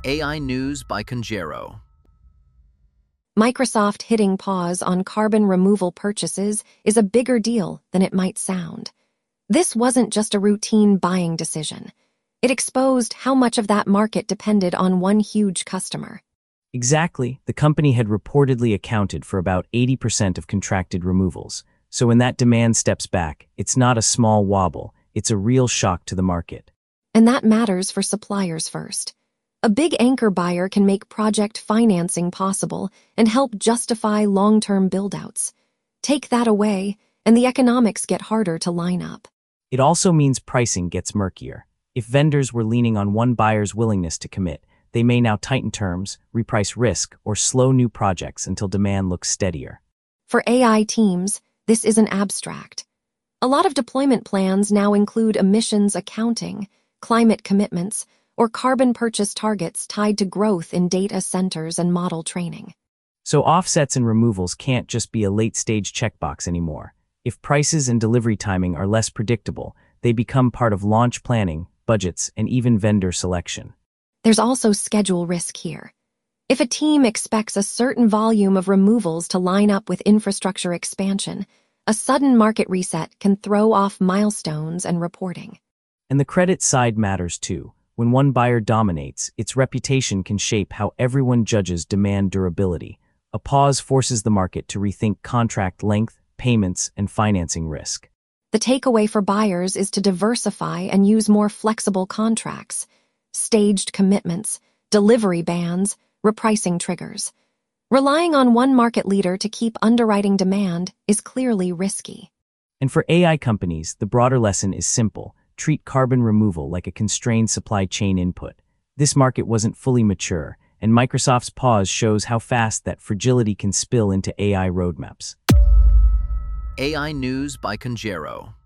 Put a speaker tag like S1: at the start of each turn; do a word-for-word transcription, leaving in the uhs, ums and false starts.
S1: A I News by Conjero.
S2: Microsoft hitting pause on carbon removal purchases is a bigger deal than it might sound. This wasn't just a routine buying decision. It exposed how much of that market depended on one huge customer.
S3: Exactly. The company had reportedly accounted for about eighty percent of contracted removals. So when that demand steps back, it's not a small wobble, it's a real shock to the market.
S2: And that matters for suppliers first. A big anchor buyer can make project financing possible and help justify long-term build-outs. Take that away, and the economics get harder to line up.
S3: It also means pricing gets murkier. If vendors were leaning on one buyer's willingness to commit, they may now tighten terms, reprice risk, or slow new projects until demand looks steadier.
S2: For A I teams, this isn't abstract. A lot of deployment plans now include emissions accounting, climate commitments, or carbon purchase targets tied to growth in data centers and model training.
S3: So offsets and removals can't just be a late-stage checkbox anymore. If prices and delivery timing are less predictable, they become part of launch planning, budgets, and even vendor selection.
S2: There's also schedule risk here. If a team expects a certain volume of removals to line up with infrastructure expansion, a sudden market reset can throw off milestones and reporting.
S3: And the credit side matters too. When one buyer dominates, its reputation can shape how everyone judges demand durability. A pause forces the market to rethink contract length, payments, and financing risk.
S2: The takeaway for buyers is to diversify and use more flexible contracts, staged commitments, delivery bans, repricing triggers. Relying on one market leader to keep underwriting demand is clearly risky.
S3: And for A I companies, the broader lesson is simple. Treat carbon removal like a constrained supply chain input. This market wasn't fully mature, and Microsoft's pause shows how fast that fragility can spill into A I roadmaps.
S1: A I News by Conjero.